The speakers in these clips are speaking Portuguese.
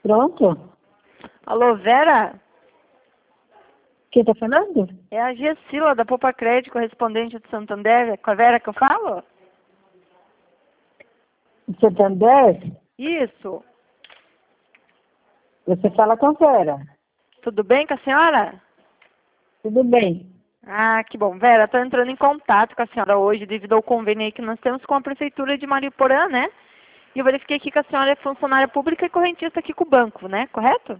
Pronto? Alô, Vera? Quem tá falando? É a Gessila, da Poupa Crédito, correspondente de Santander. É com a Vera que eu falo? Santander? Isso. Você fala com a Vera. Tudo bem com a senhora? Tudo bem. Ah, que bom. Vera, estou entrando em contato com a senhora hoje devido ao convênio aí que nós temos com a Prefeitura de Mariporã, né? E eu verifiquei aqui que a senhora é funcionária pública e correntista aqui com o banco, né? Correto?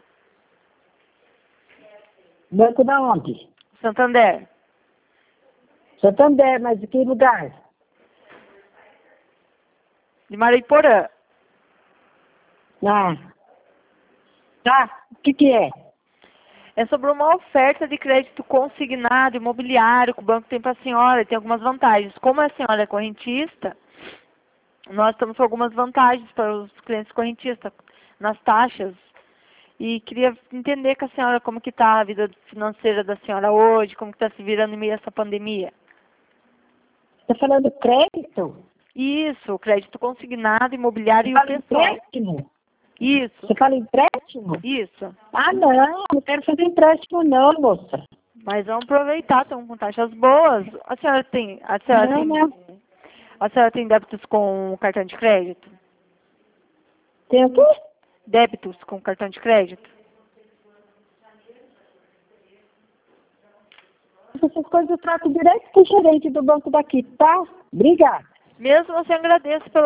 Banco da onde? Santander. Santander, mas de que lugar? De Mariporã. Ah. Tá, o que é? É sobre uma oferta de crédito consignado imobiliário que o banco tem para a senhora e tem algumas vantagens. Como a senhora é correntista, nós estamos com algumas vantagens para os clientes correntistas nas taxas. E queria entender com a senhora como que está a vida financeira da senhora hoje, como que está se virando em meio a essa pandemia. Tá falando crédito? Isso, crédito consignado, imobiliário e Você o fala pessoal. empréstimo? Isso, Você fala empréstimo? isso. Ah, não quero fazer empréstimo não, moça. Mas vamos aproveitar, estamos com taxas boas. Não. A senhora tem débitos com cartão de crédito? Tem o quê? Débitos com cartão de crédito? Essas coisas eu trato direto com o gerente do banco daqui, tá? Obrigada. Mesmo assim, agradeço pela